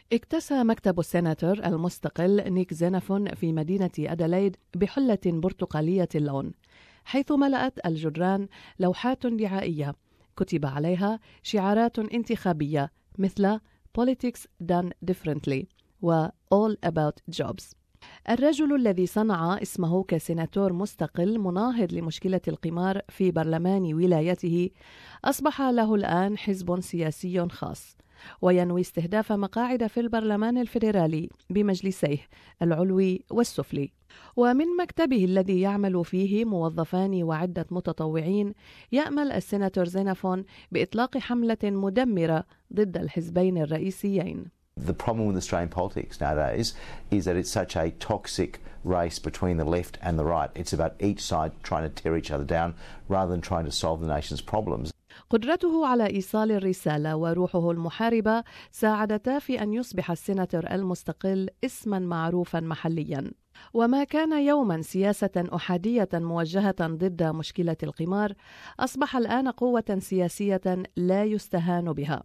اكتسى مكتب السيناتور المستقل نيك زينافون في مدينة أديلايد بحلة برتقالية اللون، حيث ملأت الجدران لوحات دعائية كتب عليها شعارات انتخابية مثل Politics Done Differently و All About Jobs. الرجل الذي صنع اسمه كسيناتور مستقل مناهض لمشكلة القمار في برلمان ولايته أصبح له الآن حزب سياسي خاص، وينوي استهداف مقاعد في البرلمان الفيدرالي بمجلسيه العلوي والسفلي. ومن مكتبه الذي يعمل فيه موظفان وعدة متطوعين، يأمل السيناتور زينافون بإطلاق حملة مدمرة ضد الحزبين الرئيسيين. The problem with Australian politics nowadays is that it's such a toxic race between the left and the right. It's about each side trying to tear each other down rather than trying to solve the nation's problems. قدرته على إيصال الرسالة وروحه المحاربة ساعدتا في أن يصبح السيناتور المستقل اسماً معروفاً محلياً. وما كان يوماً سياسة أحادية موجهة ضد مشكلة القمار أصبح الآن قوة سياسية لا يستهان بها.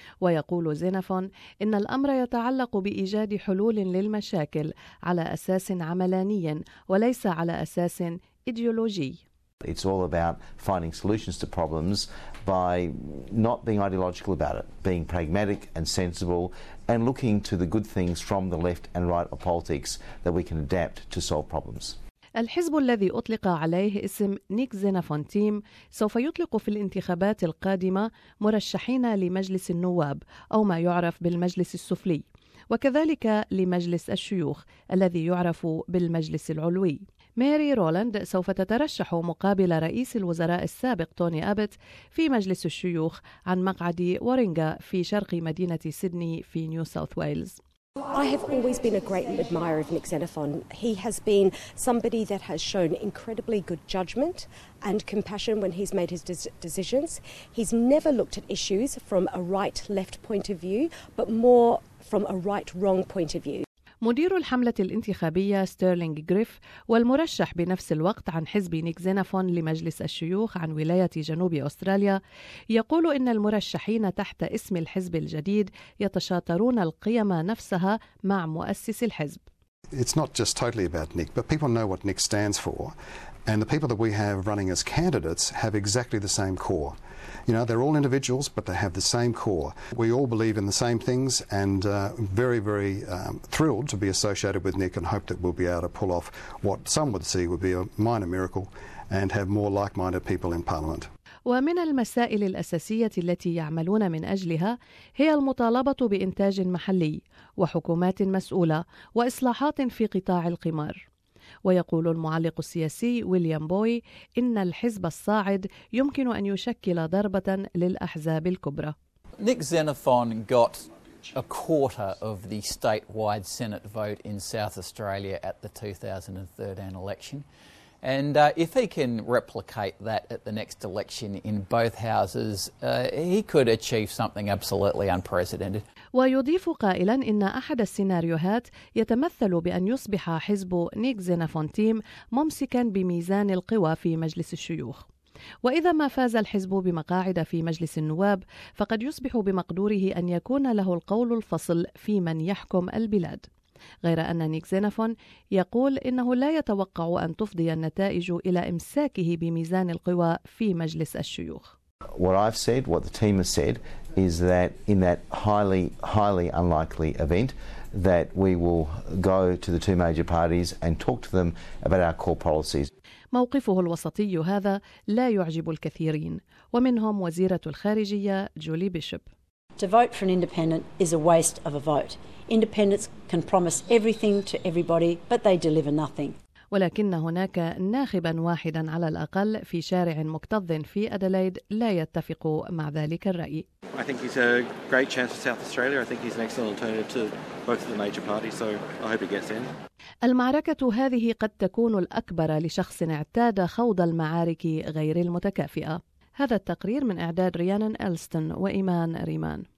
ويقول زينافون إن الأمر يتعلق بإيجاد حلول للمشاكل على أساس عملاني وليس على أساس إيديولوجي. It's all about finding solutions to problems by not being ideological about it, being pragmatic and sensible and looking to the good things from the left and right of politics that we can adapt to solve problems. الحزب الذي أطلق عليه اسم نيك زينافون تيم سوف يطلق في الانتخابات القادمة مرشحين لمجلس النواب أو ما يعرف بالمجلس السفلي، وكذلك لمجلس الشيوخ الذي يعرف بالمجلس العلوي. ماري رولاند سوف تترشح مقابل رئيس الوزراء السابق توني أبت في مجلس الشيوخ عن مقعد وارينغا في شرق مدينة سيدني في نيو ساوث ويلز. I have always been a great admirer of Nick Xenophon. He has been somebody that has shown incredibly good judgment and compassion when he's made his decisions. He's never looked at issues from a right-left point of view, but more from a right-wrong point of view. مدير الحملة الانتخابية ستيرلينغ غريف والمرشح بنفس الوقت عن حزب نيك زينافون لمجلس الشيوخ عن ولاية جنوب أستراليا يقول إن المرشحين تحت اسم الحزب الجديد يتشاطرون القيم نفسها مع مؤسس الحزب. It's not just totally about Nick, but people know what Nick stands for, and the people that we have running as candidates have exactly the same core. You know, they're all individuals, but they have the same core. We all believe in the same things and very, very thrilled to be associated with Nick and hope that we'll be able to pull off what some would see would be a minor miracle and have more like-minded people in Parliament. ومن المسائل الأساسية التي يعملون من أجلها هي المطالبة بإنتاج محلي وحكومات مسؤولة وإصلاحات في قطاع القمار. ويقول المعلق السياسي ويليام بوي إن الحزب الصاعد يمكن أن يشكل ضربة للأحزاب الكبرى. Nick Xenophon got a quarter of the statewide Senate vote in South Australia at the 2013 election. And if he can replicate that at the next election in both houses, he could achieve something absolutely unprecedented. ويضيف قائلا إن أحد السيناريوهات يتمثل بأن يصبح حزب نيك زينافون تيم ممسكا بميزان القوى في مجلس الشيوخ. وإذا ما فاز الحزب بمقاعد في مجلس النواب فقد يصبح بمقدوره أن يكون له القول الفصل في من يحكم البلاد. غير أن نيك زينافون يقول إنه لا يتوقع أن تفضي النتائج إلى إمساكه بميزان القوى في مجلس الشيوخ. What I've said, what the team has said, is that in that highly unlikely event that we will go to the two major parties and talk to them about our core policies. موقفه الوسطي هذا لا يعجب الكثيرين، ومنهم وزيرة الخارجية جولي بيشوب. To vote for an independent is a waste of a vote. Independents can promise everything to everybody, but they deliver nothing. ولكن هناك ناخبا واحدا على الأقل في شارع مكتظ في أديلايد لا يتفق مع ذلك الرأي. I think he's a great chance for South Australia. I think he's an excellent alternative to both of the major parties, so I hope he gets in. المعركة هذه قد تكون الأكبر لشخص اعتاد خوض المعارك غير المتكافئة. هذا التقرير من إعداد ريانن ألستون وإيمان ريمان.